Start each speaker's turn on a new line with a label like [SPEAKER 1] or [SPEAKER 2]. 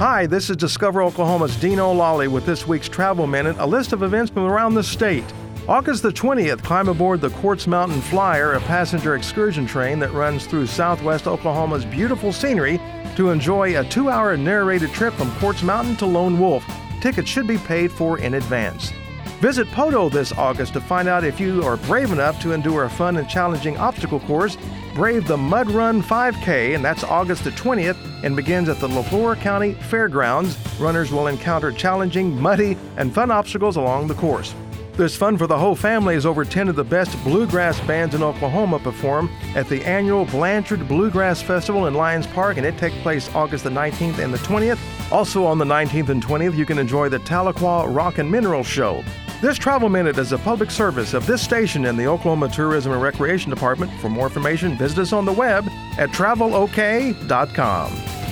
[SPEAKER 1] Hi, this is Discover Oklahoma's Dean O'Lally with this week's Travel Minute, a list of events from around the state. August the 20th, climb aboard the Quartz Mountain Flyer, a passenger excursion train that runs through southwest Oklahoma's beautiful scenery to enjoy a 2-hour narrated trip from Quartz Mountain to Lone Wolf. Tickets should be paid for in advance. Visit Poteau this August to find out if you are brave enough to endure a fun and challenging obstacle course. Brave the Mud Run 5K, and that's August the 20th, and begins at the Leflore County Fairgrounds. Runners will encounter challenging, muddy, and fun obstacles along the course. There's fun for the whole family as over 10 of the best bluegrass bands in Oklahoma perform at the annual Blanchard Bluegrass Festival in Lions Park, and it takes place August the 19th and the 20th. Also on the 19th and 20th, you can enjoy the Tahlequah Rock and Mineral Show. This Travel Minute is a public service of this station and the Oklahoma Tourism and Recreation Department. For more information, visit us on the web at travelok.com.